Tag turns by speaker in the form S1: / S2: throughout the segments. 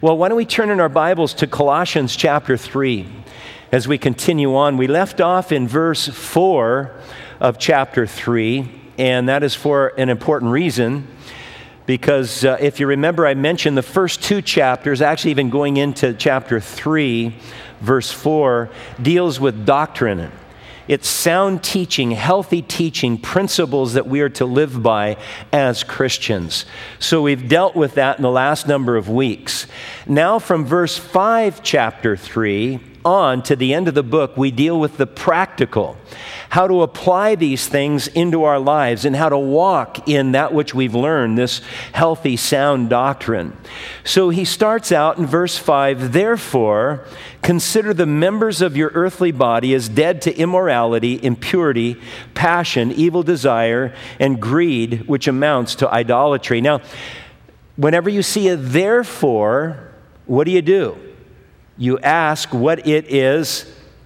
S1: Well, why don't we turn in our Bibles to Colossians chapter 3 as we continue on. We left off in verse 4 of chapter 3, and that is for an important reason, because if you remember, I mentioned the first two chapters, actually even going into chapter 3, verse 4, deals with doctrine. It's sound teaching, healthy teaching, principles that we are to live by as Christians. So we've dealt with that in the last number of weeks. Now from verse 5, chapter 3, on to the end of the book, we deal with the practical, how to apply these things into our lives and how to walk in that which we've learned, this healthy, sound doctrine. So he starts out in verse 5, therefore, consider the members of your earthly body as dead to immorality, impurity, passion, evil desire, and greed, which amounts to idolatry. Now, whenever you see a therefore, what do? You ask what it is.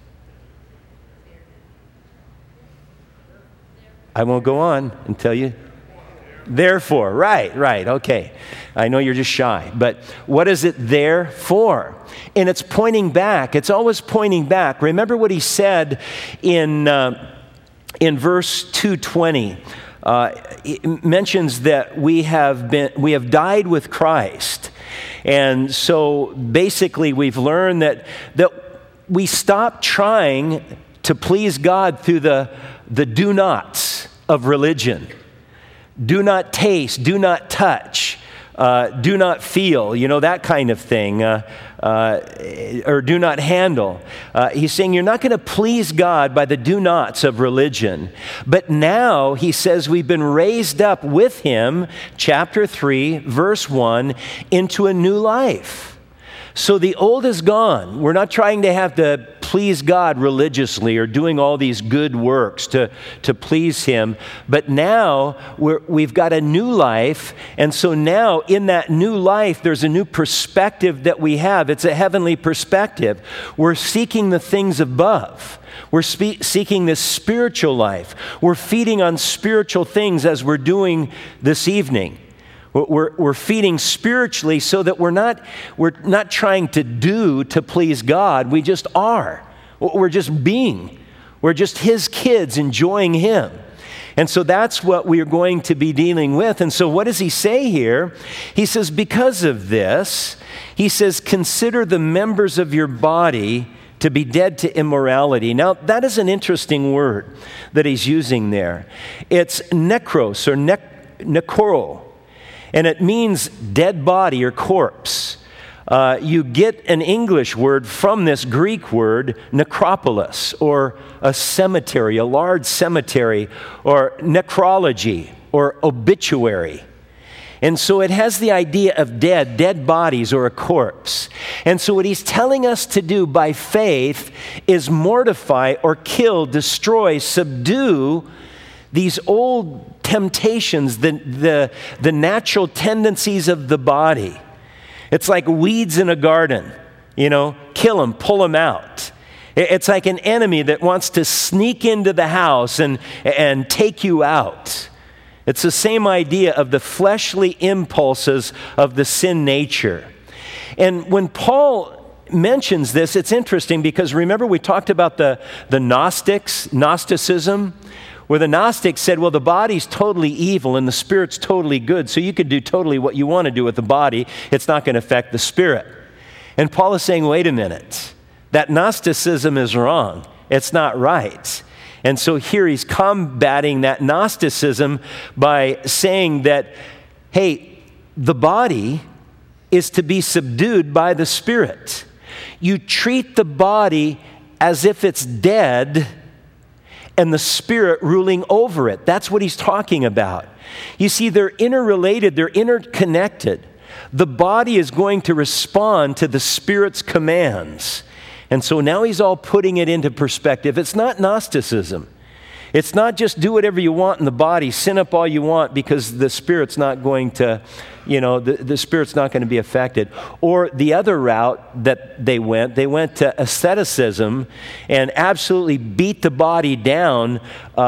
S1: I won't go on and tell you. Therefore, right, okay. I know you're just shy, but what is it there for? And it's pointing back. It's always pointing back. Remember what he said in verse 2:20. It mentions that we have died with Christ. And so basically we've learned that we stop trying to please God through the do nots of religion. Do not taste, do not touch, do not feel, that kind of thing, or do not handle. He's saying you're not going to please God by the do nots of religion. But now, he says, we've been raised up with him, chapter 3, verse 1, into a new life. So the old is gone. We're not trying to have to please God religiously or doing all these good works to please him. But now we've got a new life. And so now in that new life, there's a new perspective that we have. It's a heavenly perspective. We're seeking the things above. We're seeking this spiritual life. We're feeding on spiritual things as we're doing this evening. We're feeding spiritually so that we're not trying to do to please God. We just are. We're just being. We're just his kids enjoying him. And so that's what we are going to be dealing with. And so what does he say here? He says, because of this, he says, consider the members of your body to be dead to immorality. Now, that is an interesting word that he's using there. It's nekros or nekoro. And it means dead body or corpse. You get an English word from this Greek word, necropolis, or a cemetery, a large cemetery, or necrology, or obituary. And so it has the idea of dead bodies or a corpse. And so what he's telling us to do by faith is mortify or kill, destroy, subdue these old temptations, the natural tendencies of the body. It's like weeds in a garden, kill them, pull them out. It's like an enemy that wants to sneak into the house and take you out. It's the same idea of the fleshly impulses of the sin nature. And when Paul mentions this, it's interesting because remember we talked about the Gnosticism, where the Gnostics said, well, the body's totally evil and the spirit's totally good, so you could do totally what you want to do with the body. It's not going to affect the spirit. And Paul is saying, wait a minute. That Gnosticism is wrong. It's not right. And so here he's combating that Gnosticism by saying that, hey, the body is to be subdued by the spirit. You treat the body as if it's dead and the spirit ruling over it. That's what he's talking about. You see, they're interrelated, they're interconnected. The body is going to respond to the spirit's commands. And so now he's all putting it into perspective. It's not Gnosticism. It's not just do whatever you want in the body, sin up all you want because the spirit's not going to the spirit's not going to be affected. Or the other route that they went to asceticism and absolutely beat the body down,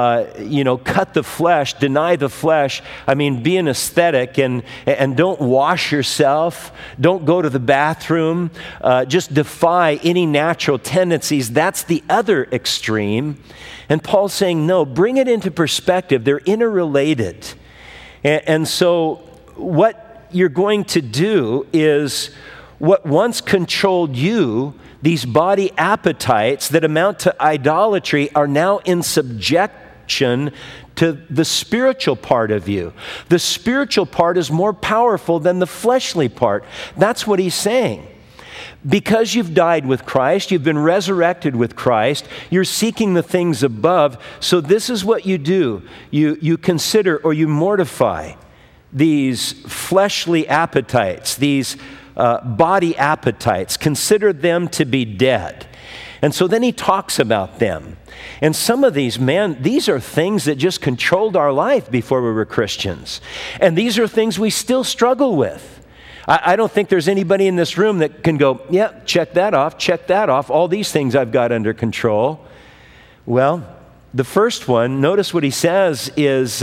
S1: cut the flesh, deny the flesh. I mean, be an ascetic and don't wash yourself, don't go to the bathroom, just defy any natural tendencies. That's the other extreme. And Paul's saying, no, bring it into perspective. They're interrelated. And so what you're going to do is what once controlled you, these body appetites that amount to idolatry, are now in subjection to the spiritual part of you. The spiritual part is more powerful than the fleshly part. That's what he's saying. Because you've died with Christ, you've been resurrected with Christ, you're seeking the things above. So this is what you do. You consider or you mortify these fleshly appetites, these body appetites. Consider them to be dead. And so then he talks about them. And some of these, these are things that just controlled our life before we were Christians. And these are things we still struggle with. I don't think there's anybody in this room that can go, yeah, check that off. All these things I've got under control. Well, the first one, notice what he says, is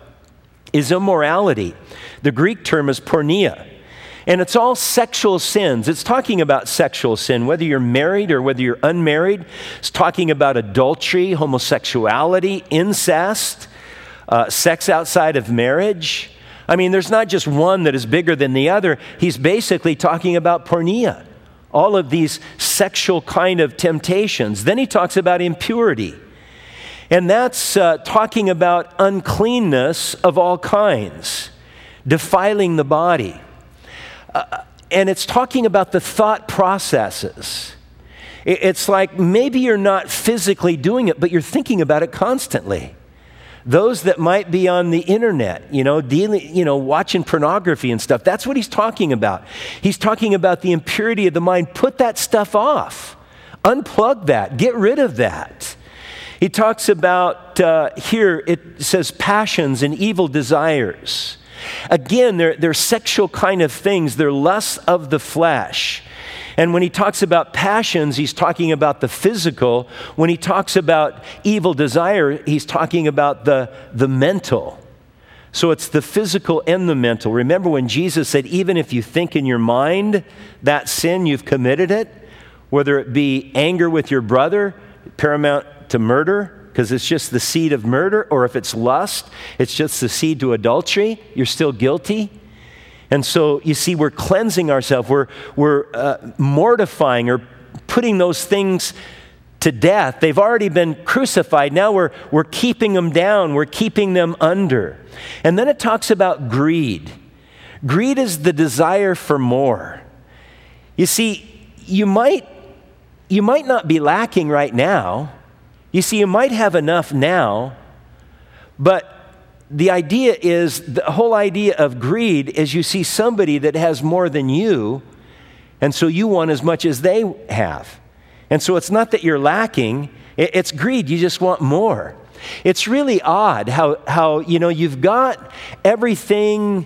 S1: immorality. The Greek term is porneia. And it's all sexual sins. It's talking about sexual sin, whether you're married or whether you're unmarried. It's talking about adultery, homosexuality, incest, sex outside of marriage. I mean, there's not just one that is bigger than the other. He's basically talking about porneia, all of these sexual kind of temptations. Then he talks about impurity. And that's talking about uncleanness of all kinds, defiling the body. And it's talking about the thought processes. It's like maybe you're not physically doing it, but you're thinking about it constantly. Those that might be on the internet, watching pornography and stuff, that's what he's talking about. He's talking about the impurity of the mind. Put that stuff off. Unplug that. Get rid of that. He talks about, here it says passions and evil desires. Again, they're sexual kind of things. They're lusts of the flesh. And when he talks about passions, he's talking about the physical. When he talks about evil desire, he's talking about the mental. So it's the physical and the mental. Remember when Jesus said, even if you think in your mind that sin, you've committed it, whether it be anger with your brother, paramount to murder, because it's just the seed of murder, or if it's lust, it's just the seed to adultery, you're still guilty. And so, you see, we're cleansing ourselves. We're mortifying or putting those things to death. They've already been crucified. Now we're keeping them down. We're keeping them under. And then it talks about greed. Greed is the desire for more. You see, you might not be lacking right now. You see, you might have enough now, but the idea is, the whole idea of greed is you see somebody that has more than you, and so you want as much as they have. And so it's not that you're lacking, it's greed. You just want more. It's really odd how you've got everything,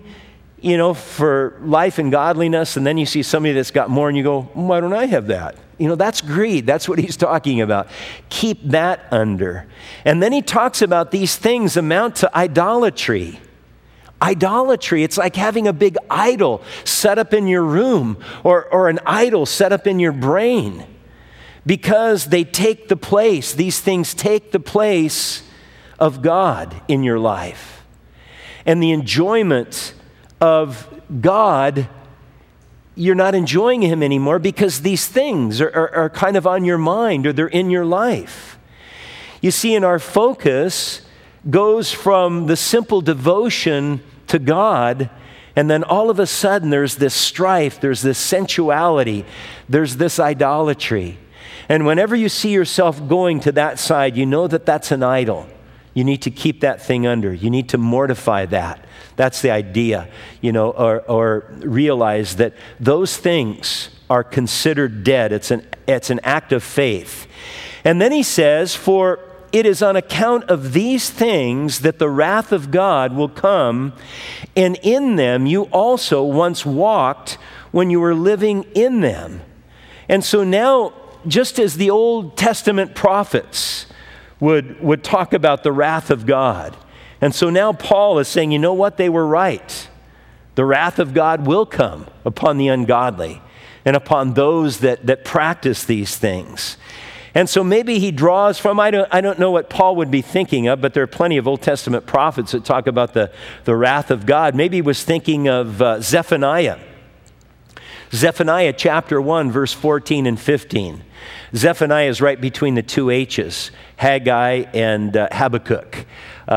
S1: for life and godliness, and then you see somebody that's got more and you go, why don't I have that? That's greed. That's what he's talking about. Keep that under. And then he talks about these things amount to idolatry. Idolatry, it's like having a big idol set up in your room or an idol set up in your brain, because they take the place, these things take the place of God in your life. And the enjoyment of God, you're not enjoying him anymore because these things are kind of on your mind, or they're in your life. You see, and our focus goes from the simple devotion to God, and then all of a sudden there's this strife, there's this sensuality, there's this idolatry. And whenever you see yourself going to that side, you know that that's an idol. You need to keep that thing under. You need to mortify that. That's the idea, or realize that those things are considered dead. It's an act of faith. And then he says, for it is on account of these things that the wrath of God will come, and in them you also once walked when you were living in them. And so now, just as the Old Testament prophets would talk about the wrath of God, and so now Paul is saying, you know what, they were right. The wrath of God will come upon the ungodly and upon those that practice these things. And so maybe he draws from, I don't know what Paul would be thinking of, but there are plenty of Old Testament prophets that talk about the wrath of God. Maybe he was thinking of Zephaniah. Zephaniah chapter 1, verse 14 and 15. Zephaniah is right between the two H's, Haggai and Habakkuk.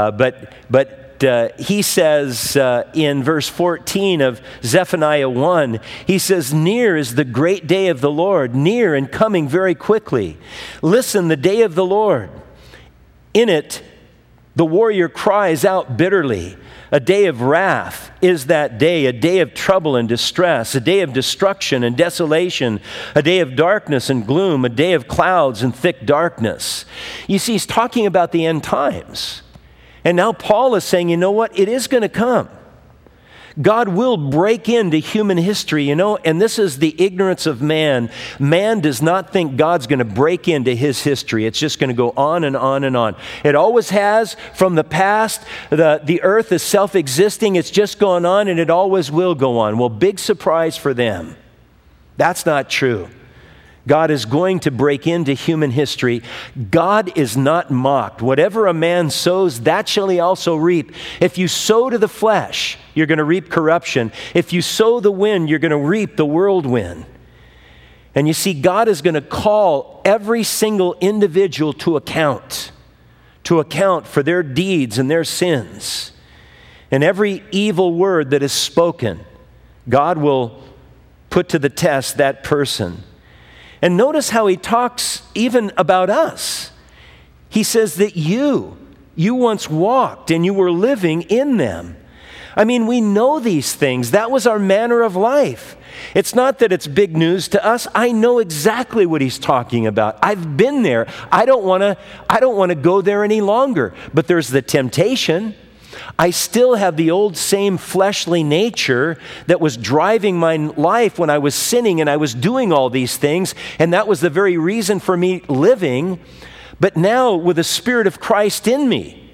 S1: But he says in verse 14 of Zephaniah 1, he says, near is the great day of the Lord, near and coming very quickly. Listen, the day of the Lord. In it, the warrior cries out bitterly. A day of wrath is that day, a day of trouble and distress, a day of destruction and desolation, a day of darkness and gloom, a day of clouds and thick darkness. You see, he's talking about the end times. And now Paul is saying, you know what? It is going to come. God will break into human history, and this is the ignorance of man. Man does not think God's going to break into his history. It's just going to go on and on and on. It always has from the past. The earth is self-existing. It's just going on, and it always will go on. Well, big surprise for them. That's not true. God is going to break into human history. God is not mocked. Whatever a man sows, that shall he also reap. If you sow to the flesh, you're going to reap corruption. If you sow the wind, you're going to reap the whirlwind. And you see, God is going to call every single individual to account for their deeds and their sins. And every evil word that is spoken, God will put to the test that person. And notice how he talks even about us. He says that you once walked and you were living in them. I mean, we know these things. That was our manner of life. It's not that it's big news to us. I know exactly what he's talking about. I've been there. I don't want to go there any longer. But there's the temptation. I still have the old same fleshly nature that was driving my life when I was sinning and I was doing all these things, and that was the very reason for me living. But now with the Spirit of Christ in me,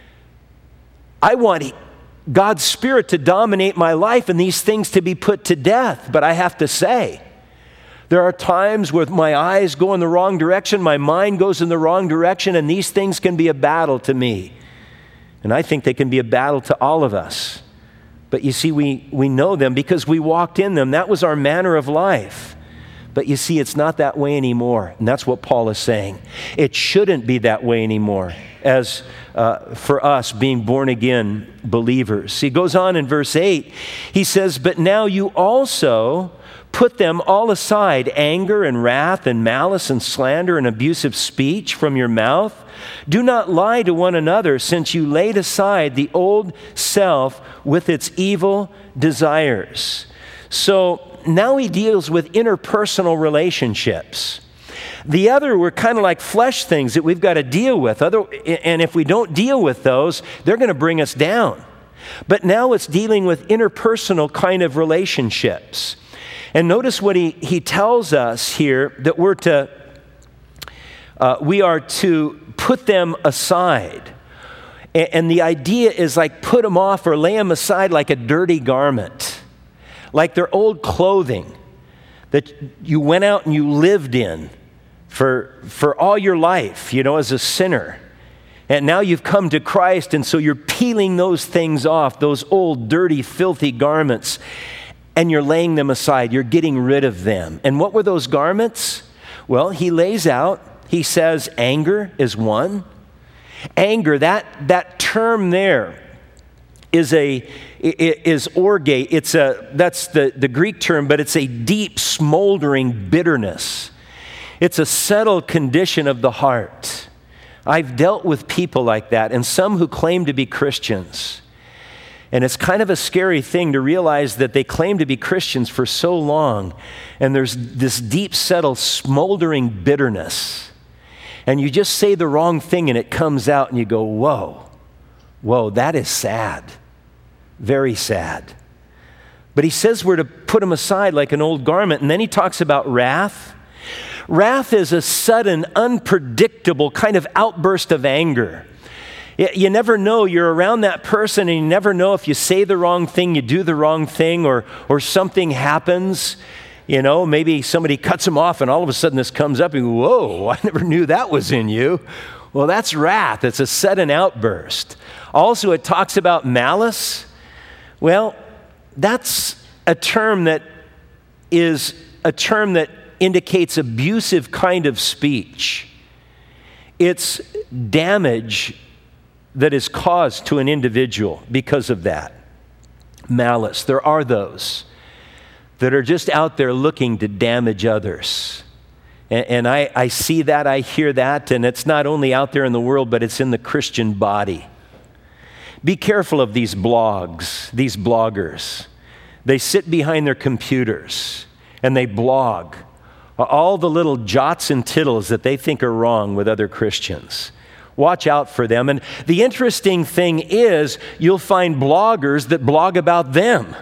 S1: I want God's Spirit to dominate my life and these things to be put to death. But I have to say, there are times where my eyes go in the wrong direction, my mind goes in the wrong direction, and these things can be a battle to me. And I think they can be a battle to all of us. But you see, we know them because we walked in them. That was our manner of life. But you see, it's not that way anymore. And that's what Paul is saying. It shouldn't be that way anymore as for us being born again believers. He goes on in verse 8. He says, but now you also put them all aside, anger and wrath and malice and slander and abusive speech from your mouth. Do not lie to one another, since you laid aside the old self with its evil desires. So now he deals with interpersonal relationships. The other were kind of like flesh things that we've got to deal with. And if we don't deal with those, they're going to bring us down. But now it's dealing with interpersonal kind of relationships. And notice what he tells us here, that we are to put them aside. And the idea is like put them off or lay them aside like a dirty garment, like their old clothing that you went out and you lived in for all your life, as a sinner. And now you've come to Christ, and so you're peeling those things off, those old, dirty, filthy garments, and you're laying them aside. You're getting rid of them. And what were those garments? Well, he lays out, he says anger is one. Anger, that term there is orge. That's the Greek term, but it's a deep, smoldering bitterness. It's a settled condition of the heart. I've dealt with people like that, and some who claim to be Christians. And it's kind of a scary thing to realize that they claim to be Christians for so long, and there's this deep, settled, smoldering bitterness. and you just say the wrong thing and it comes out and you go, whoa, that is sad. Very sad. But he says we're to put them aside like an old garment. And then he talks about wrath. Wrath is a sudden, unpredictable kind of outburst of anger. You never know. You're around that person and you never know if you say the wrong thing, you do the wrong thing, or something happens. You know, maybe somebody cuts him off and all of a sudden this comes up and, whoa, I never knew that was in you. Well, that's wrath. It's a sudden outburst. Also, it talks about malice. Well, that's a term that indicates abusive kind of speech. It's damage that is caused to an individual because of that. Malice. There are those that are just out there looking to damage others. And I see that, I hear that, and it's not only out there in the world, but it's in the Christian body. Be careful of these bloggers. They sit behind their computers and they blog all the little jots and tittles that they think are wrong with other Christians. Watch out for them. And the interesting thing is you'll find bloggers that blog about them.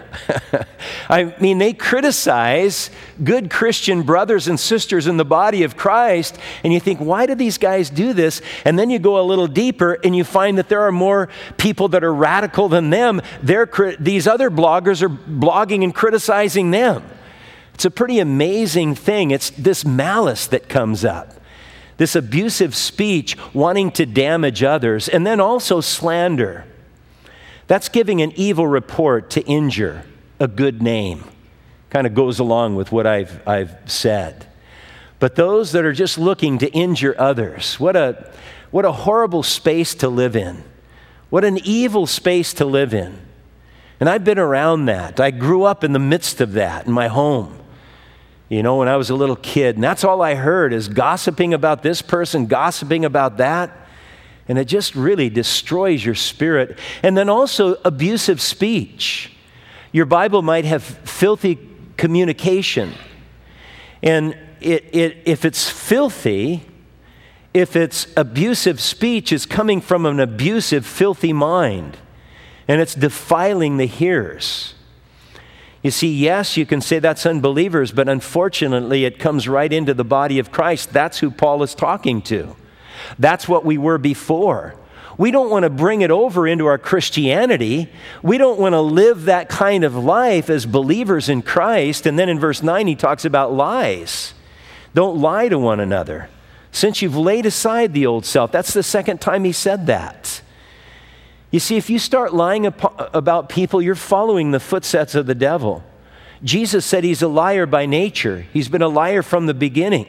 S1: I mean, they criticize good Christian brothers and sisters in the body of Christ, and you think, why do these guys do this? And then you go a little deeper and you find that there are more people that are radical than them. These other bloggers are blogging and criticizing them. It's a pretty amazing thing. It's this malice that comes up. This abusive speech, wanting to damage others, and then also slander. That's giving an evil report to injure a good name. Kind of goes along with what I've said. But those that are just looking to injure others, what a horrible space to live in. What an evil space to live in. And I've been around that. I grew up in the midst of that in my home. You know, when I was a little kid, and that's all I heard is gossiping about this person, gossiping about that. And it just really destroys your spirit. And then also abusive speech. Your Bible might have filthy communication. And if it's filthy, if it's abusive speech, it's coming from an abusive, filthy mind. And it's defiling the hearers. You see, yes, you can say that's unbelievers, but unfortunately it comes right into the body of Christ. That's who Paul is talking to. That's what we were before. We don't want to bring it over into our Christianity. We don't want to live that kind of life as believers in Christ. And then in verse 9 he talks about lies. Don't lie to one another, since you've laid aside the old self. That's the second time he said that. You see, if you start lying about people, you're following the footsteps of the devil. Jesus said he's a liar by nature. He's been a liar from the beginning.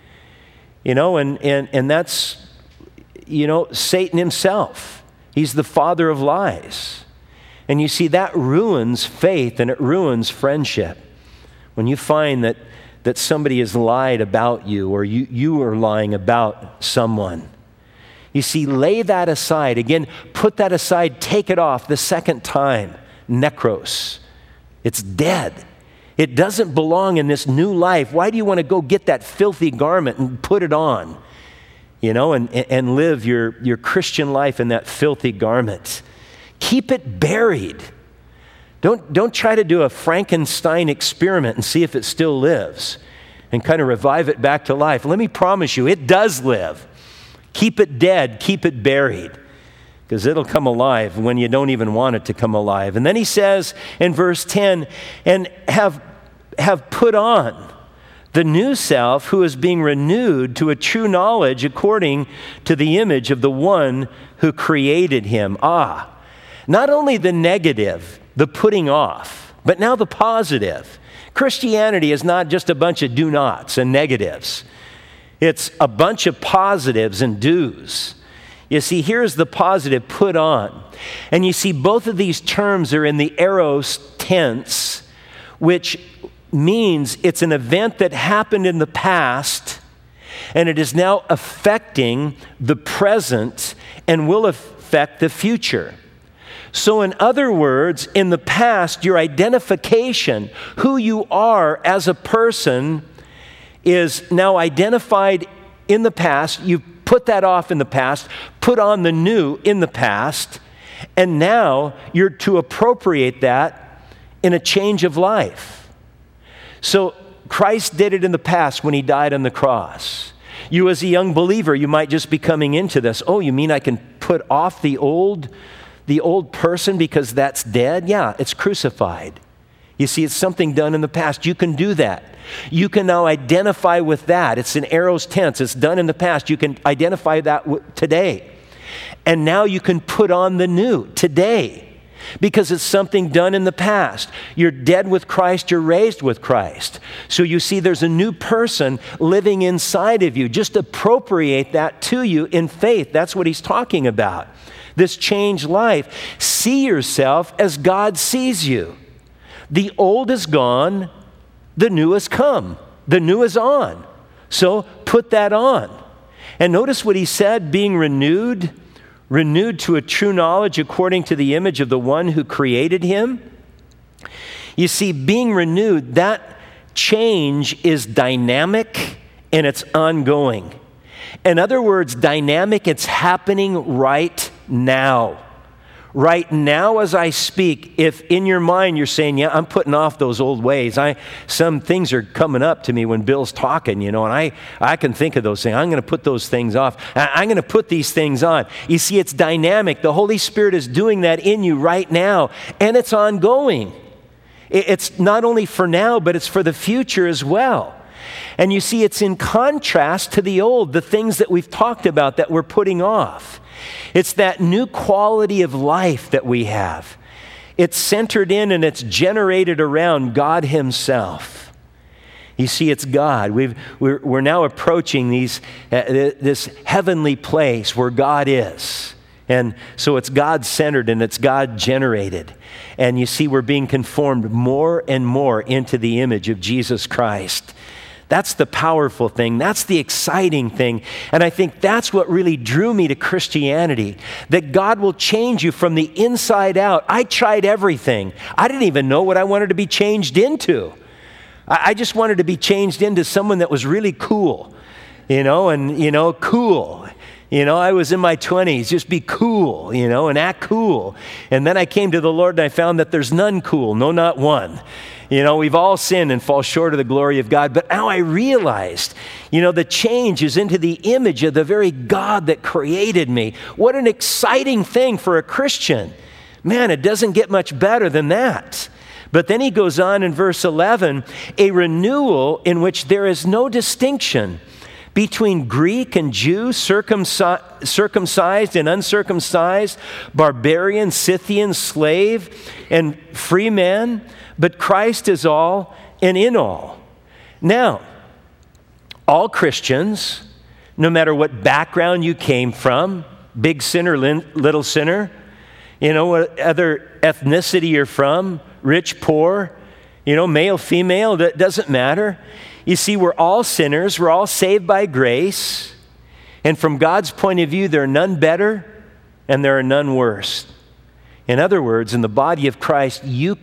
S1: You know, and that's, you know, Satan himself. He's the father of lies. And you see, that ruins faith and it ruins friendship. When you find that somebody has lied about you, or you are lying about someone. You see, lay that aside. Again, put that aside, take it off the second time. Necros. It's dead. It doesn't belong in this new life. Why do you want to go get that filthy garment and put it on? You know, and live your Christian life in that filthy garment. Keep it buried. Don't try to do a Frankenstein experiment and see if it still lives and kind of revive it back to life. Let me promise you, it does live. Keep it dead, keep it buried, because it'll come alive when you don't even want it to come alive. And then he says in verse 10, and have put on the new self, who is being renewed to a true knowledge according to the image of the one who created him. Not only the negative, the putting off, but now the positive. Christianity is not just a bunch of do-nots and negatives. It's a bunch of positives and do's. You see, here's the positive, put on. And you see, both of these terms are in the aorist tense, which means it's an event that happened in the past, and it is now affecting the present and will affect the future. So in other words, in the past, your identification, who you are as a person, is now identified in the past. You've put that off in the past, put on the new in the past, and now you're to appropriate that in a change of life. So Christ did it in the past when he died on the cross. You as a young believer, you might just be coming into this. Oh, you mean I can put off the old person because that's dead? Yeah, it's crucified. You see, it's something done in the past. You can do that. You can now identify with that. It's an aorist tense. It's done in the past. You can identify that today. And now you can put on the new today because it's something done in the past. You're dead with Christ. You're raised with Christ. So you see, there's a new person living inside of you. Just appropriate that to you in faith. That's what he's talking about. This changed life. See yourself as God sees you. The old is gone. The new has come. The new is on. So put that on. And notice what he said, being renewed to a true knowledge according to the image of the one who created him. You see, being renewed, that change is dynamic and it's ongoing. In other words, dynamic, it's happening right now. Right now as I speak, if in your mind you're saying, yeah, I'm putting off those old ways. Some things are coming up to me when Bill's talking, and I can think of those things. I'm going to put those things off. I'm going to put these things on. You see, it's dynamic. The Holy Spirit is doing that in you right now, and it's ongoing. It's not only for now, but it's for the future as well. And you see, it's in contrast to the old, the things that we've talked about that we're putting off. It's that new quality of life that we have. It's centered in and it's generated around God himself. You see, it's God. We're now approaching this heavenly place where God is. And so it's God-centered and it's God-generated. And you see, we're being conformed more and more into the image of Jesus Christ. That's the powerful thing. That's the exciting thing. And I think that's what really drew me to Christianity, that God will change you from the inside out. I tried everything. I didn't even know what I wanted to be changed into. I just wanted to be changed into someone that was really cool, cool. I was in my 20s, just be cool, and act cool. And then I came to the Lord and I found that there's none cool, no, not one. We've all sinned and fall short of the glory of God. But now I realized, the change is into the image of the very God that created me. What an exciting thing for a Christian. Man, it doesn't get much better than that. But then he goes on in verse 11, a renewal in which there is no distinction between Greek and Jew, circumcised and uncircumcised, barbarian, Scythian, slave, and free man. But Christ is all and in all. Now, all Christians, no matter what background you came from, big sinner, little sinner, what other ethnicity you're from, rich, poor, male, female, that doesn't matter. You see, we're all sinners. We're all saved by grace. And from God's point of view, there are none better and there are none worse. In other words, in the body of Christ, you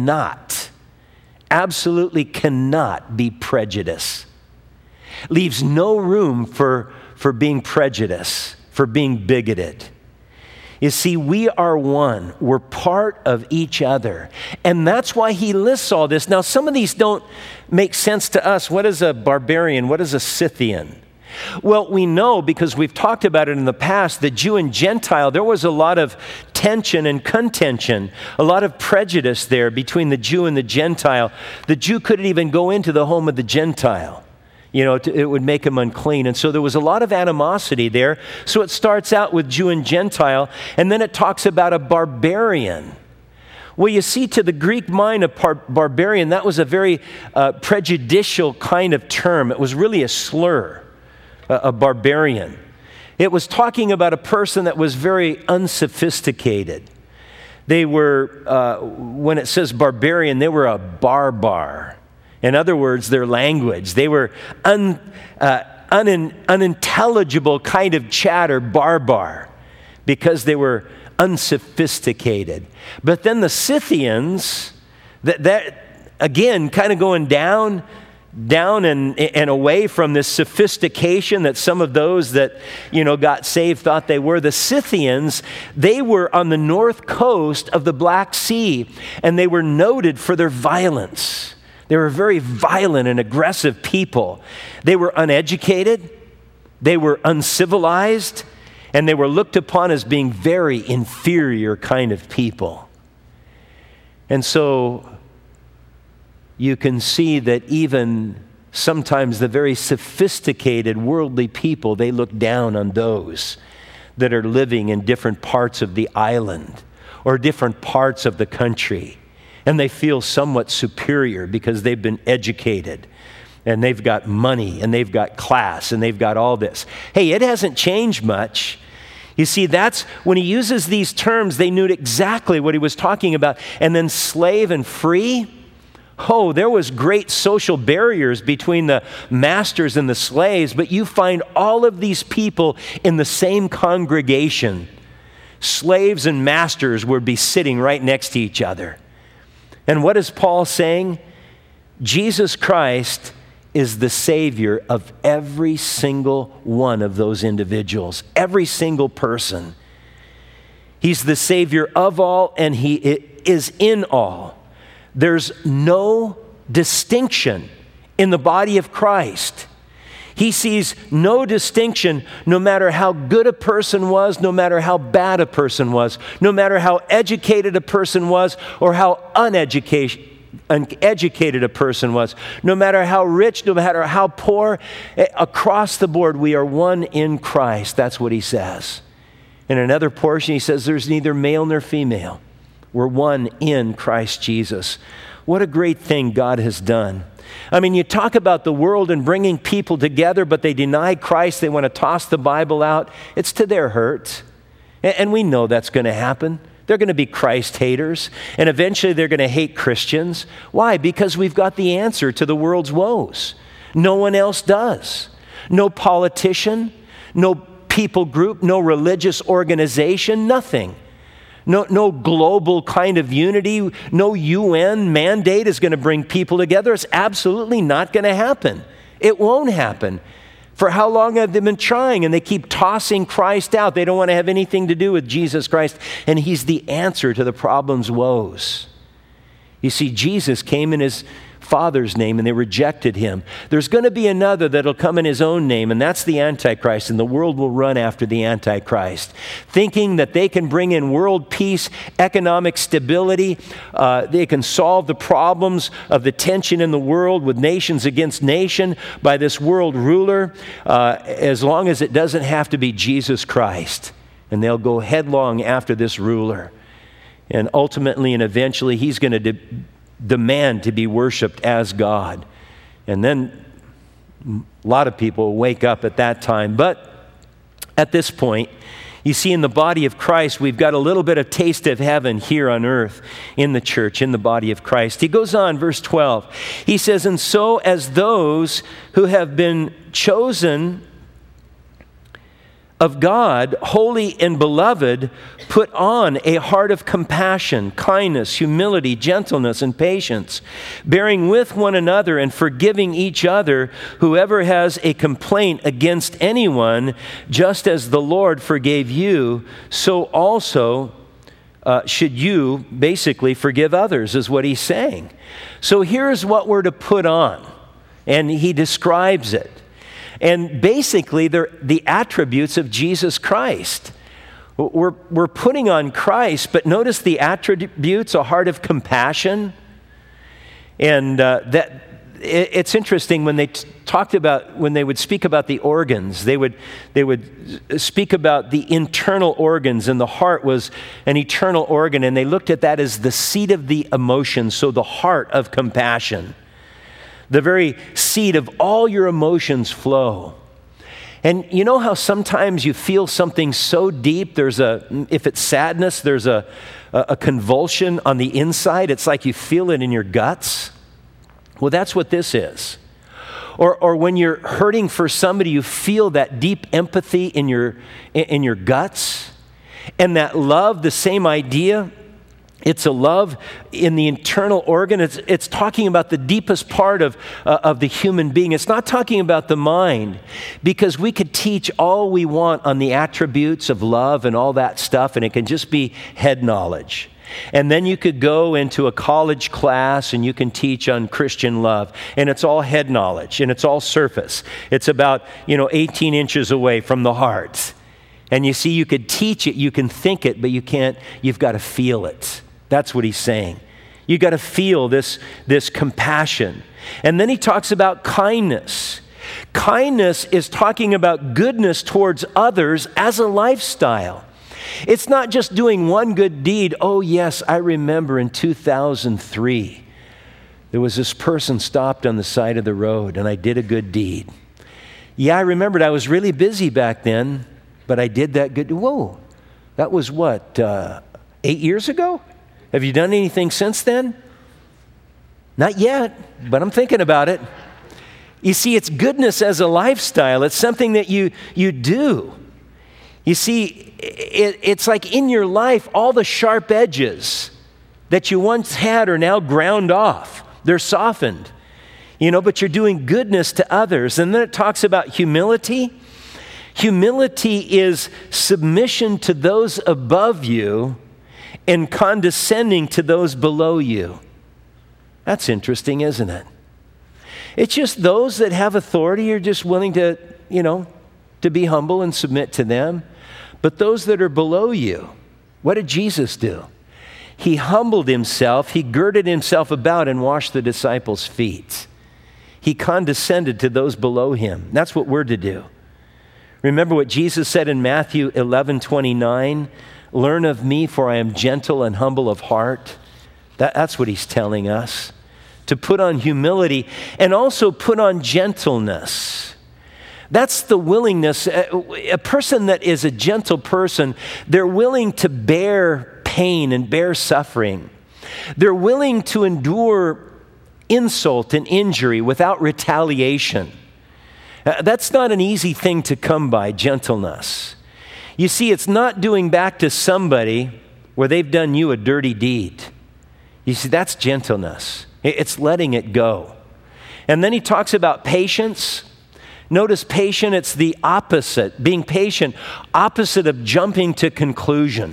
S1: absolutely cannot be prejudiced. Leaves no room for being prejudiced, for being bigoted. You see, we are one. We're part of each other. And that's why he lists all this. Now, some of these don't make sense to us. What is a barbarian? What is a Scythian? Well, we know because we've talked about it in the past, the Jew and Gentile, there was a lot of tension and contention, a lot of prejudice there between the Jew and the Gentile. The Jew couldn't even go into the home of the Gentile. It would make him unclean. And so there was a lot of animosity there. So it starts out with Jew and Gentile, and then it talks about a barbarian. Well, you see, to the Greek mind, a barbarian, that was a very prejudicial kind of term. It was really a slur. A barbarian. It was talking about a person that was very unsophisticated. They were, when it says barbarian, they were a barbar. In other words, their language. They were unintelligible kind of chatter, barbar, because they were unsophisticated. But then the Scythians, that again, kind of going down, down and away from this sophistication that some of those that, got saved thought they were. The Scythians, they were on the north coast of the Black Sea, and they were noted for their violence. They were very violent and aggressive people. They were uneducated, they were uncivilized, and they were looked upon as being very inferior kind of people. And so you can see that even sometimes the very sophisticated worldly people, they look down on those that are living in different parts of the island or different parts of the country. And they feel somewhat superior because they've been educated and they've got money and they've got class and they've got all this. Hey, it hasn't changed much. You see, that's when he uses these terms, they knew exactly what he was talking about. And then slave and free. Oh, there was great social barriers between the masters and the slaves, but you find all of these people in the same congregation. Slaves and masters would be sitting right next to each other. And what is Paul saying? Jesus Christ is the Savior of every single one of those individuals, every single person. He's the Savior of all, and He is in all. There's no distinction in the body of Christ. He sees no distinction no matter how good a person was, no matter how bad a person was, no matter how educated a person was or how uneducated a person was, no matter how rich, no matter how poor. Across the board, we are one in Christ. That's what he says. In another portion, he says there's neither male nor female. We're one in Christ Jesus. What a great thing God has done. I mean, you talk about the world and bringing people together, but they deny Christ. They want to toss the Bible out. It's to their hurt. And we know that's going to happen. They're going to be Christ haters, and eventually they're going to hate Christians. Why? Because we've got the answer to the world's woes. No one else does. No politician, no people group, no religious organization, nothing. No global kind of unity, no UN mandate is going to bring people together. It's absolutely not going to happen. It won't happen. For how long have they been trying? And they keep tossing Christ out. They don't want to have anything to do with Jesus Christ. And He's the answer to the problem's woes. You see, Jesus came in His Father's name and they rejected Him. There's going to be another that'll come in His own name, and that's the Antichrist, and the world will run after the Antichrist, thinking that they can bring in world peace, economic stability, they can solve the problems of the tension in the world with nations against nation by this world ruler, as long as it doesn't have to be Jesus Christ. And they'll go headlong after this ruler. And ultimately and eventually, he's going to demand to be worshiped as God. And then a lot of people will wake up at that time. But at this point, you see, in the body of Christ, we've got a little bit of taste of heaven here on earth in the church, in the body of Christ. He goes on, verse 12. He says, "And so as those who have been chosen of God, holy and beloved, put on a heart of compassion, kindness, humility, gentleness, and patience, bearing with one another and forgiving each other, whoever has a complaint against anyone, just as the Lord forgave you, so also should you basically forgive others," is what he's saying. So here's what we're to put on, and he describes it. And basically, they're the attributes of Jesus Christ. We're putting on Christ, but notice the attributes: a heart of compassion. And it's interesting when they when they would speak about the organs, they would speak about the internal organs, and the heart was an eternal organ, and they looked at that as the seat of the emotions, so the heart of compassion. The very seed of all your emotions flow. And you know how sometimes you feel something so deep, if it's sadness, there's a convulsion on the inside. It's like you feel it in your guts. Well, that's what this is. Or when you're hurting for somebody, you feel that deep empathy in your guts. And that love, the same idea. It's a love in the internal organ. It's talking about the deepest part of the human being. It's not talking about the mind, because we could teach all we want on the attributes of love and all that stuff, and it can just be head knowledge. And then you could go into a college class and you can teach on Christian love, and it's all head knowledge and it's all surface. It's about, 18 inches away from the heart. And you see, you could teach it, you can think it, but you can't, you've got to feel it. That's what he's saying. You got to feel this compassion. And then he talks about kindness. Kindness is talking about goodness towards others as a lifestyle. It's not just doing one good deed. Oh yes, I remember in 2003, there was this person stopped on the side of the road and I did a good deed. Yeah, I remembered I was really busy back then, but I did that good. Whoa, that was what, 8 years ago? Have you done anything since then? Not yet, but I'm thinking about it. You see, it's goodness as a lifestyle. It's something that you do. You see, it's like in your life, all the sharp edges that you once had are now ground off. They're softened, but you're doing goodness to others. And then it talks about humility. Humility is submission to those above you and condescending to those below you. That's interesting, isn't it? It's just those that have authority are just willing to, to be humble and submit to them. But those that are below you, what did Jesus do? He humbled himself, he girded himself about and washed the disciples' feet. He condescended to those below him. That's what we're to do. Remember what Jesus said in Matthew 11:29, "Learn of me, for I am gentle and humble of heart." That's what he's telling us. To put on humility and also put on gentleness. That's the willingness. A person that is a gentle person, they're willing to bear pain and bear suffering. They're willing to endure insult and injury without retaliation. That's not an easy thing to come by, gentleness. You see, it's not doing back to somebody where they've done you a dirty deed. You see, that's gentleness. It's letting it go. And then he talks about patience. Notice patient, it's the opposite. Being patient, opposite of jumping to conclusion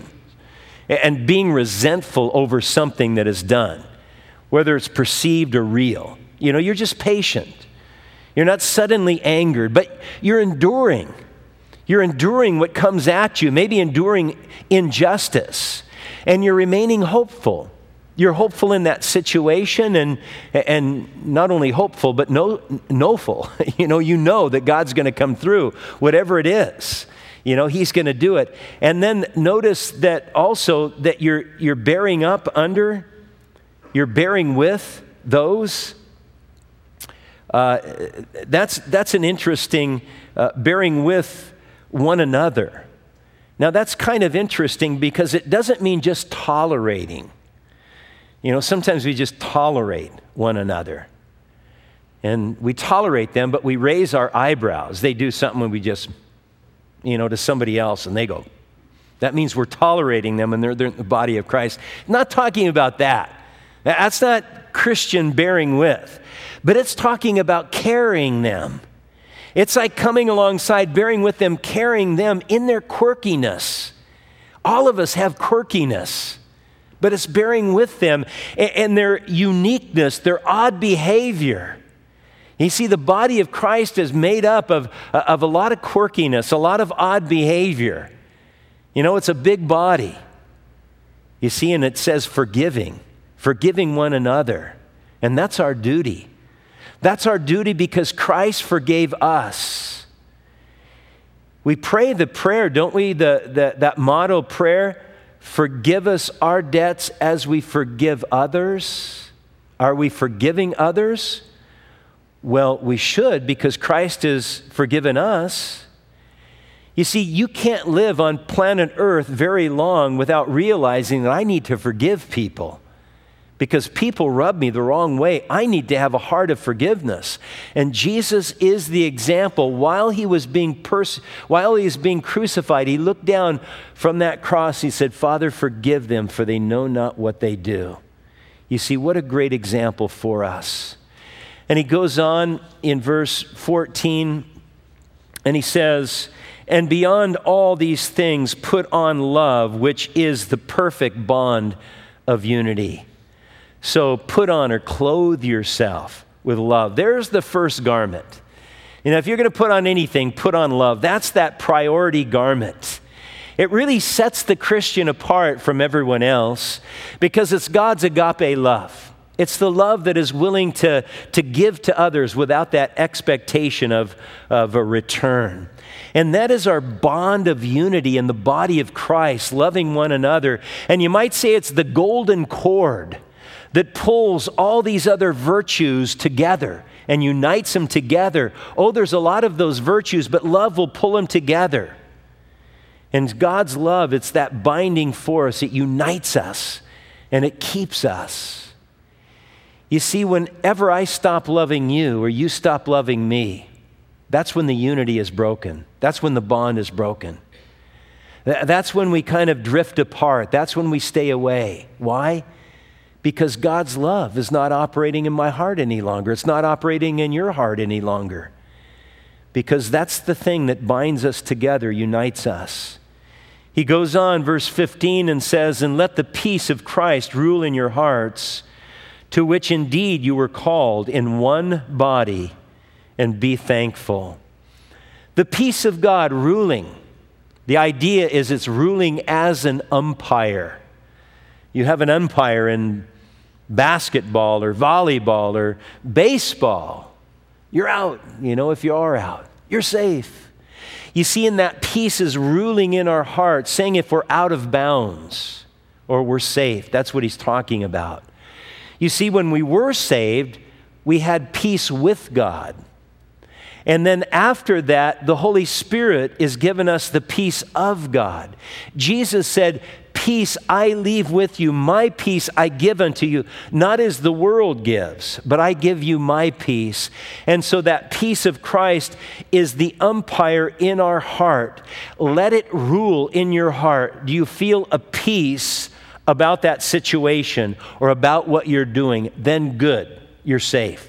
S1: and being resentful over something that is done, whether it's perceived or real. You're just patient. You're not suddenly angered, but you're enduring. You're enduring what comes at you, maybe enduring injustice, and you're remaining hopeful. You're hopeful in that situation, and not only hopeful, but knowful. You know that God's going to come through, whatever it is. He's going to do it. And then notice that also that you're bearing up under, you're bearing with those. That's an interesting bearing with one another. Now that's kind of interesting because it doesn't mean just tolerating. Sometimes we just tolerate one another. And we tolerate them, but we raise our eyebrows. They do something when we just, to somebody else, and they go. That means we're tolerating them, and they're in the body of Christ. I'm not talking about that. That's not Christian bearing with. But it's talking about carrying them. It's like coming alongside, bearing with them, carrying them in their quirkiness. All of us have quirkiness. But it's bearing with them and their uniqueness, their odd behavior. You see, the body of Christ is made up of a lot of quirkiness, a lot of odd behavior. It's a big body. You see, and it says forgiving one another. And that's our duty. That's our duty because Christ forgave us. We pray the prayer, don't we? That motto prayer, forgive us our debts as we forgive others. Are we forgiving others? Well, we should because Christ has forgiven us. You see, you can't live on planet Earth very long without realizing that I need to forgive people because people rub me the wrong way. I need to have a heart of forgiveness. And Jesus is the example. While he was being crucified, he looked down from that cross. He said, Father, forgive them, for they know not what they do. You see, what a great example for us. And he goes on in verse 14, and he says, and beyond all these things, put on love, which is the perfect bond of unity. So put on or clothe yourself with love. There's the first garment. You know, if you're going to put on anything, put on love. That's that priority garment. It really sets the Christian apart from everyone else because it's God's agape love. It's the love that is willing to give to others without that expectation of a return. And that is our bond of unity in the body of Christ, loving one another. And you might say it's the golden cord that pulls all these other virtues together and unites them together. Oh, there's a lot of those virtues, but love will pull them together. And God's love, it's that binding force. It unites us and it keeps us. You see, whenever I stop loving you or you stop loving me, that's when the unity is broken. That's when the bond is broken. That's when we kind of drift apart. That's when we stay away. Why? Because God's love is not operating in my heart any longer. It's not operating in your heart any longer. Because that's the thing that binds us together, unites us. He goes on, verse 15, and says, and let the peace of Christ rule in your hearts, to which indeed you were called in one body, and be thankful. The peace of God ruling. The idea is it's ruling as an umpire. You have an umpire in basketball or volleyball or baseball. You're out, if you are out. You're safe. You see, in that peace is ruling in our hearts, saying if we're out of bounds or we're safe. That's what he's talking about. You see, when we were saved, we had peace with God. And then after that, the Holy Spirit is given us the peace of God. Jesus said, peace I leave with you, my peace I give unto you, not as the world gives, but I give you my peace. And so that peace of Christ is the umpire in our heart. Let it rule in your heart. Do you feel a peace about that situation or about what you're doing? Then good, you're safe.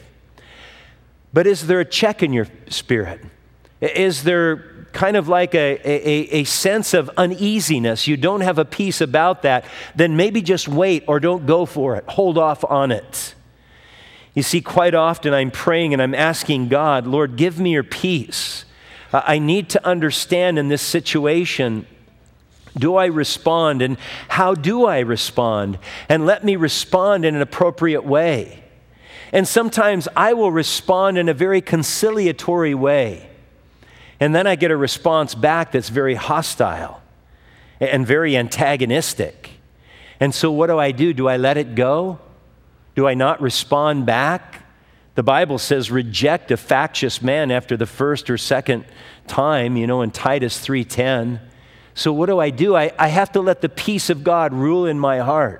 S1: But is there a check in your spirit? Is there kind of like a sense of uneasiness? You don't have a peace about that. Then maybe just wait or don't go for it. Hold off on it. You see, quite often I'm praying and I'm asking God, Lord, give me your peace. I need to understand in this situation, do I respond and how do I respond? And let me respond in an appropriate way. And sometimes I will respond in a very conciliatory way. And then I get a response back that's very hostile and very antagonistic. And so what do? Do I let it go? Do I not respond back? The Bible says reject a factious man after the first or second time, in Titus 3:10. So what do? I have to let the peace of God rule in my heart.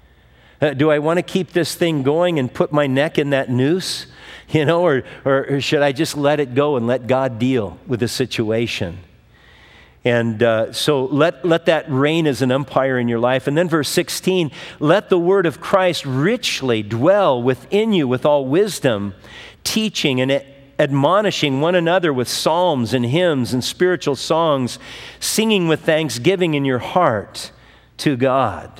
S1: Do I want to keep this thing going and put my neck in that noose? Or should I just let it go and let God deal with the situation? And so let that reign as an umpire in your life. And then verse 16, let the word of Christ richly dwell within you with all wisdom, teaching and admonishing one another with psalms and hymns and spiritual songs, singing with thanksgiving in your heart to God.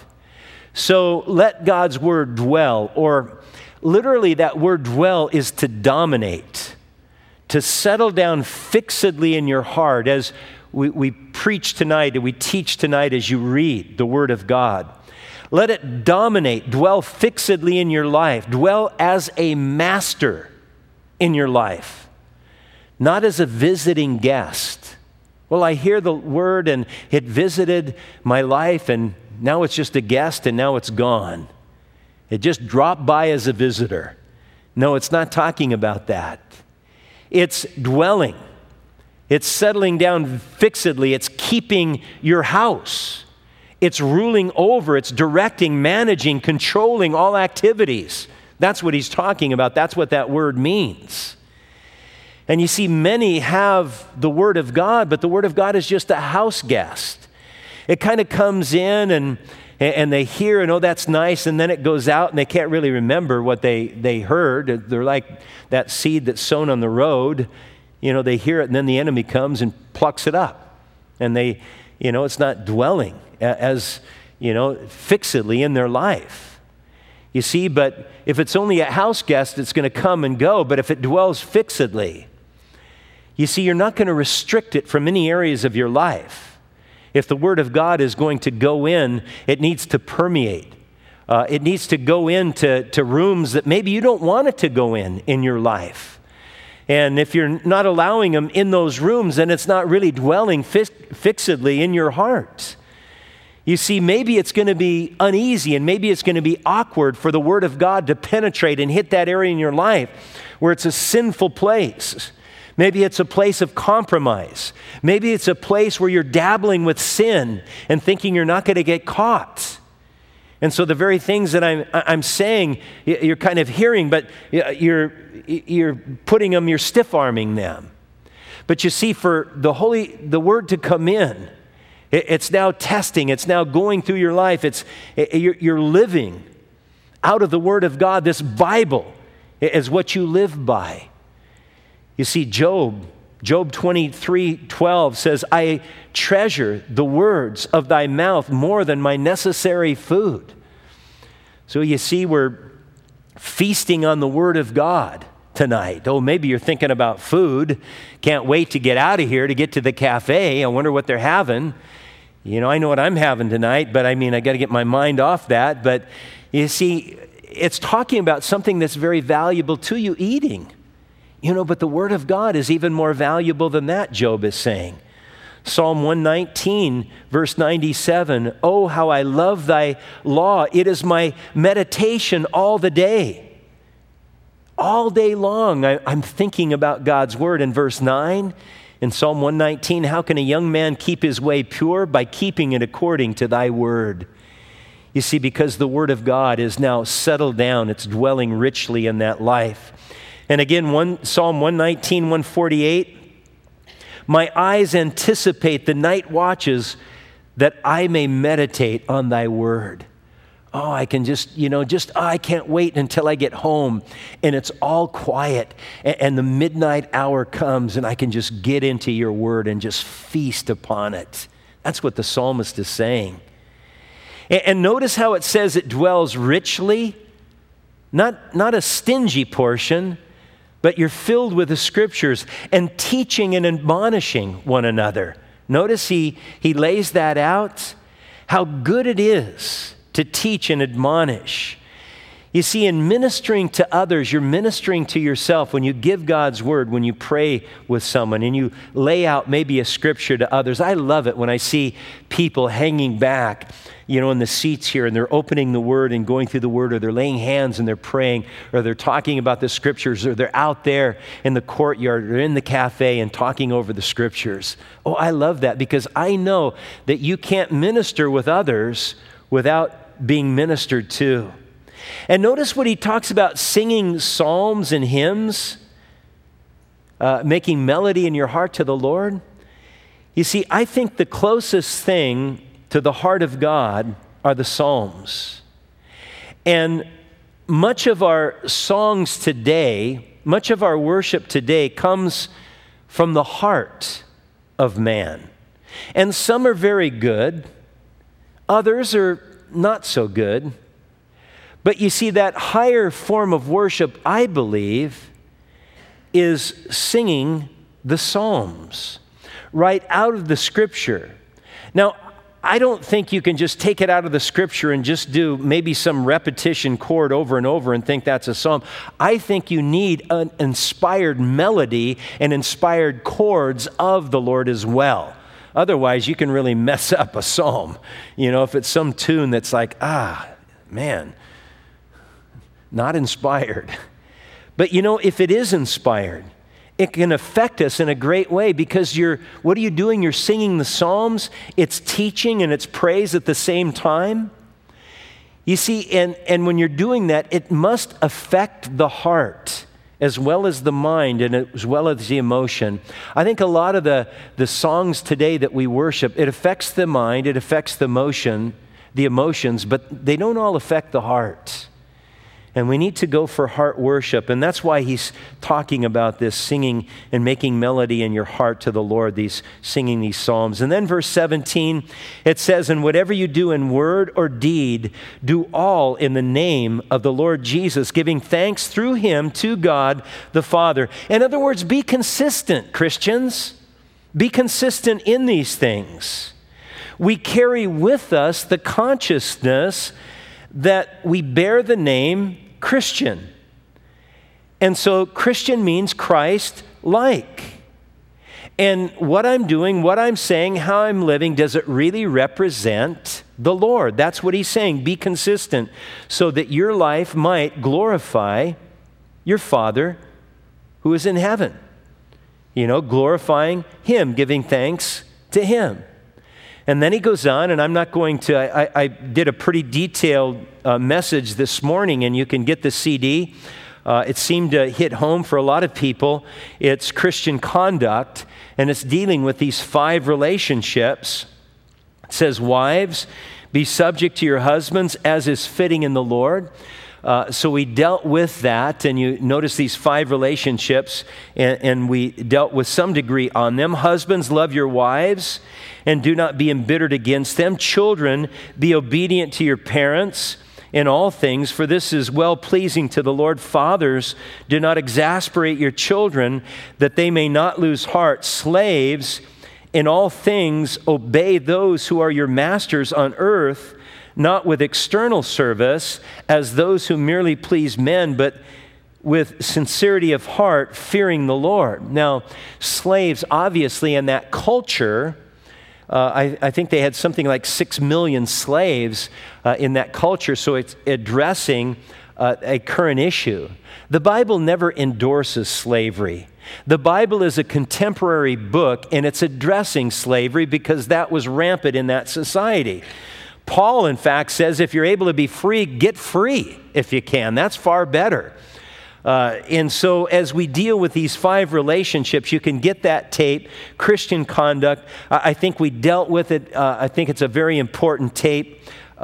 S1: So let God's word dwell, or literally that word dwell is to dominate, to settle down fixedly in your heart. As we preach tonight and we teach tonight as you read the word of God. Let it dominate, dwell fixedly in your life, dwell as a master in your life, not as a visiting guest. Well, I hear the word and it visited my life and now it's just a guest and now it's gone. It just dropped by as a visitor. No, it's not talking about that. It's dwelling. It's settling down fixedly. It's keeping your house. It's ruling over, it's directing, managing, controlling all activities. That's what he's talking about. That's what that word means. And you see, many have the Word of God, but the Word of God is just a house guest. It kind of comes in and they hear, and oh, that's nice, and then it goes out and they can't really remember what they heard. They're like that seed that's sown on the road. They hear it, and then the enemy comes and plucks it up. And it's not dwelling as, fixedly in their life. You see, but if it's only a house guest, it's going to come and go. But if it dwells fixedly, you see, you're not going to restrict it from any areas of your life. If the Word of God is going to go in, it needs to permeate. It needs to go into rooms that maybe you don't want it to go in your life. And if you're not allowing them in those rooms, then it's not really dwelling fixedly in your heart. You see, maybe it's going to be uneasy and maybe it's going to be awkward for the Word of God to penetrate and hit that area in your life where it's a sinful place. Maybe it's a place of compromise. Maybe it's a place where you're dabbling with sin and thinking you're not going to get caught. And so the very things that I'm saying, you're kind of hearing, but you're putting them, you're stiff-arming them. But you see, for the Word to come in, it's now testing, it's now going through your life, you're living out of the Word of God. This Bible is what you live by. You see, Job 23:12 says, I treasure the words of thy mouth more than my necessary food. So you see, we're feasting on the Word of God tonight. Oh, maybe you're thinking about food. Can't wait to get out of here to get to the cafe. I wonder what they're having. I know what I'm having tonight, but I got to get my mind off that. But you see, it's talking about something that's very valuable to you, eating. But the Word of God is even more valuable than that, Job is saying. Psalm 119, verse 97, oh, how I love thy law. It is my meditation all the day. All day long, I'm thinking about God's Word. In verse 9, in Psalm 119, how can a young man keep his way pure? By keeping it according to thy word. You see, because the Word of God is now settled down, it's dwelling richly in that life. And again, Psalm 119, 148, my eyes anticipate the night watches that I may meditate on thy word. Oh, I can I can't wait until I get home and it's all quiet and the midnight hour comes and I can just get into your word and just feast upon it. That's what the psalmist is saying. And notice how it says it dwells richly, not a stingy portion, but you're filled with the Scriptures and teaching and admonishing one another. Notice he lays that out, how good it is to teach and admonish. You see, in ministering to others, you're ministering to yourself. When you give God's word, when you pray with someone and you lay out maybe a scripture to others. I love it when I see people hanging back, in the seats here, and they're opening the word and going through the word, or they're laying hands and they're praying, or they're talking about the scriptures, or they're out there in the courtyard or in the cafe and talking over the scriptures. Oh, I love that, because I know that you can't minister with others without being ministered to. And notice what he talks about, singing psalms and hymns, making melody in your heart to the Lord. You see, I think the closest thing to the heart of God are the Psalms. And much of our songs today, much of our worship today comes from the heart of man. And some are very good, others are not so good. But you see, that higher form of worship, I believe, is singing the Psalms right out of the Scripture. Now, I don't think you can just take it out of the Scripture and just do maybe some repetition chord over and over and think that's a psalm. I think you need an inspired melody and inspired chords of the Lord as well. Otherwise, you can really mess up a psalm. If it's some tune that's like, man, not inspired. But if it is inspired it can affect us in a great way because what are you doing? You're singing the Psalms. It's teaching and it's praise at the same time. You see, and when you're doing that, it must affect the heart as well as the mind and as well as the emotion. I think a lot of the songs today that we worship, it affects the mind, it affects the emotions, but they don't all affect the heart. And we need to go for heart worship. And that's why he's talking about this, singing and making melody in your heart to the Lord, singing these psalms. And then verse 17, it says, and whatever you do in word or deed, do all in the name of the Lord Jesus, giving thanks through him to God the Father. In other words, be consistent, Christians. Be consistent in these things. We carry with us the consciousness that we bear the name Christian. And so Christian means Christ-like. And what I'm doing, what I'm saying, how I'm living, does it really represent the Lord? That's what he's saying. Be consistent so that your life might glorify your Father who is in heaven. Glorifying him, giving thanks to him. And then he goes on, and I'm not going to, I did a pretty detailed message this morning, and you can get the CD. It seemed to hit home for a lot of people. It's Christian conduct, and it's dealing with these 5 relationships. It says, wives, be subject to your husbands as is fitting in the Lord. So we dealt with that, and you notice these 5 relationships, and we dealt with some degree on them. Husbands, love your wives, and do not be embittered against them. Children, be obedient to your parents in all things, for this is well-pleasing to the Lord. Fathers, do not exasperate your children, that they may not lose heart. Slaves, in all things obey those who are your masters on earth, not with external service as those who merely please men, but with sincerity of heart, fearing the Lord. Now, slaves, obviously, in that culture, I think they had something like 6 million slaves in that culture, so it's addressing a current issue. The Bible never endorses slavery. The Bible is a contemporary book, and it's addressing slavery because that was rampant in that society. Paul, in fact, says if you're able to be free, get free if you can. That's far better. And so as we deal with these 5 relationships, you can get that tape, Christian Conduct. I think we dealt with it. I think it's a very important tape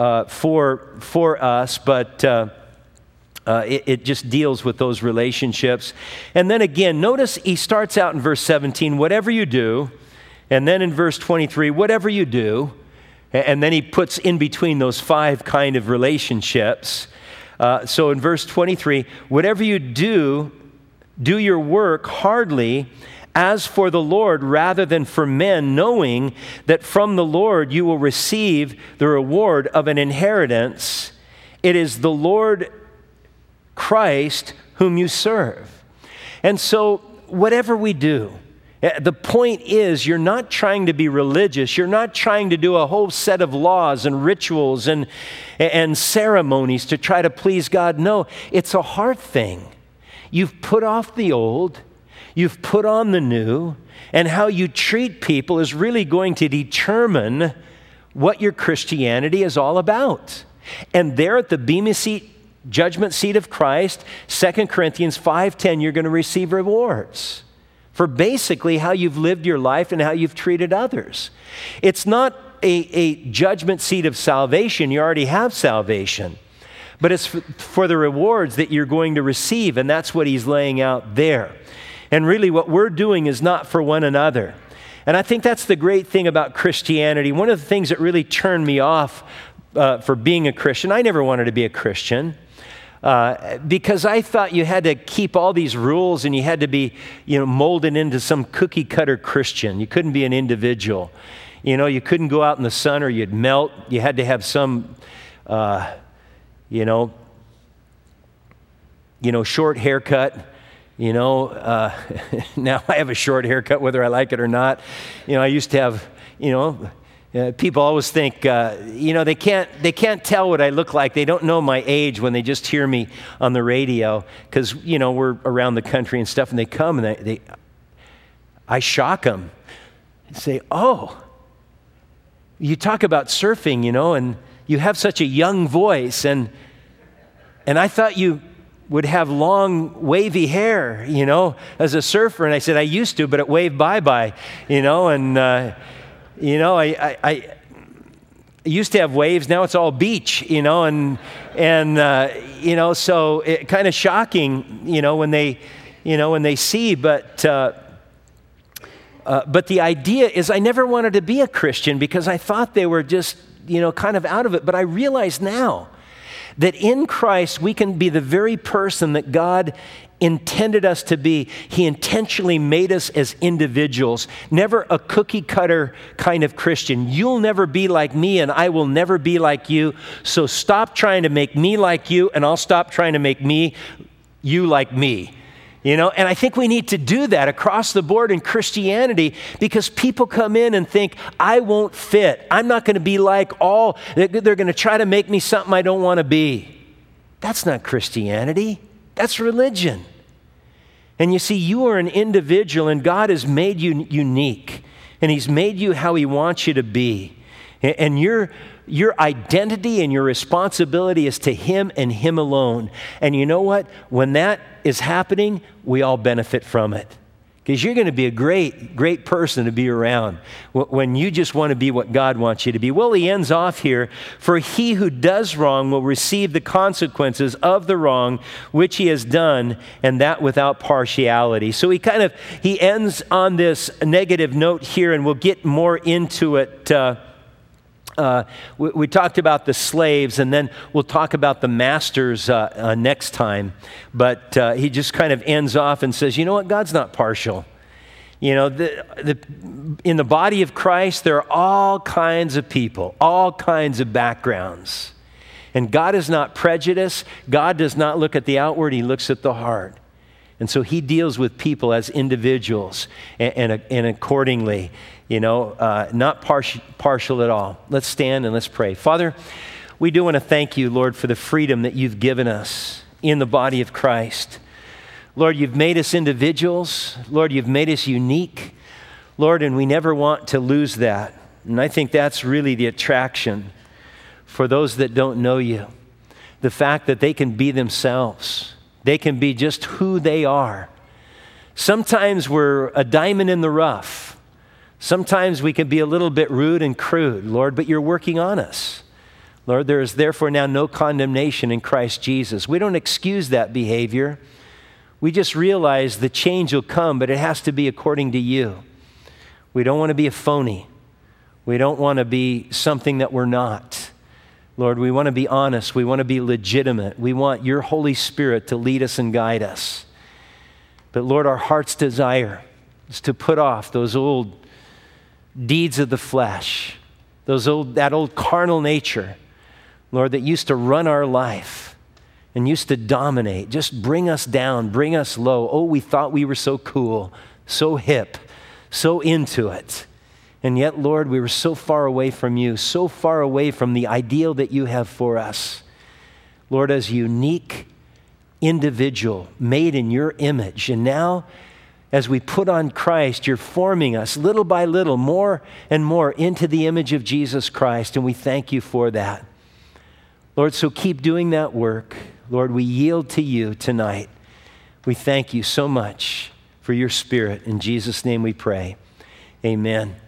S1: for us, but it just deals with those relationships. And then again, notice he starts out in verse 17, whatever you do, and then in verse 23, whatever you do, and then he puts in between those 5 kind of relationships. So in verse 23, whatever you do your work heartily as for the Lord rather than for men, knowing that from the Lord you will receive the reward of an inheritance. It is the Lord Christ whom you serve. And so whatever we do, the point is, you're not trying to be religious. You're not trying to do a whole set of laws and rituals and ceremonies to try to please God. No, it's a heart thing. You've put off the old, you've put on the new, and how you treat people is really going to determine what your Christianity is all about. And there at the Bema seat, judgment seat of Christ, 2 Corinthians 5:10, you're going to receive rewards for basically how you've lived your life and how you've treated others. It's not a judgment seat of salvation. You already have salvation. But it's for the rewards that you're going to receive, and that's what he's laying out there. And really what we're doing is not for one another. And I think that's the great thing about Christianity. One of the things that really turned me off for being a Christian, I never wanted to be a Christian. Because I thought you had to keep all these rules and you had to be, molded into some cookie cutter Christian. You couldn't be an individual. You couldn't go out in the sun or you'd melt. You had to have some, short haircut. Now I have a short haircut whether I like it or not. I used to have, people always think, they can't tell what I look like. They don't know my age when they just hear me on the radio because, we're around the country and stuff, and they come and I shock them and say, oh, you talk about surfing, and you have such a young voice, and I thought you would have long, wavy hair, as a surfer. And I said, I used to, but it waved bye-bye, and, I used to have waves. Now it's all beach, so it kind of shocking, when they see, but the idea is I never wanted to be a Christian because I thought they were just, kind of out of it. But I realize now that in Christ we can be the very person that God intended us to be. He intentionally made us as individuals, never a cookie cutter kind of Christian. You'll never be like me and I will never be like you. So stop trying to make me like you and I'll stop trying to make you like me. And I think we need to do that across the board in Christianity because people come in and think, I won't fit. I'm not going to be like they're going to try to make me something I don't want to be. That's not Christianity. That's religion. And you see, you are an individual and God has made you unique and He's made you how He wants you to be. And your identity and your responsibility is to Him and Him alone. And you know what? When that is happening, we all benefit from it. Because you're going to be a great, great person to be around when you just want to be what God wants you to be. Well, he ends off here, for he who does wrong will receive the consequences of the wrong which he has done, and that without partiality. So he ends on this negative note here, and we'll get more into it. We talked about the slaves, and then we'll talk about the masters next time. But he just kind of ends off and says, you know what? God's not partial. In the body of Christ, there are all kinds of people, all kinds of backgrounds. And God is not prejudiced. God does not look at the outward. He looks at the heart. And so he deals with people as individuals and accordingly. Not partial at all. Let's stand and let's pray. Father, we do want to thank you, Lord, for the freedom that you've given us in the body of Christ. Lord, you've made us individuals. Lord, you've made us unique. Lord, and we never want to lose that. And I think that's really the attraction for those that don't know you. The fact that they can be themselves. They can be just who they are. Sometimes we're a diamond in the rough. Sometimes we can be a little bit rude and crude, Lord, but you're working on us. Lord, there is therefore now no condemnation in Christ Jesus. We don't excuse that behavior. We just realize the change will come, but it has to be according to you. We don't want to be a phony. We don't want to be something that we're not. Lord, we want to be honest. We want to be legitimate. We want your Holy Spirit to lead us and guide us. But Lord, our heart's desire is to put off those old deeds of the flesh, that old carnal nature, Lord, that used to run our life and used to dominate. Just bring us down, bring us low. Oh, we thought we were so cool, so hip, so into it. And yet, Lord, we were so far away from you, so far away from the ideal that you have for us. Lord, as a unique individual made in your image. And now, as we put on Christ, you're forming us little by little, more and more into the image of Jesus Christ. And we thank you for that. Lord, so keep doing that work. Lord, we yield to you tonight. We thank you so much for your Spirit. In Jesus' name we pray. Amen.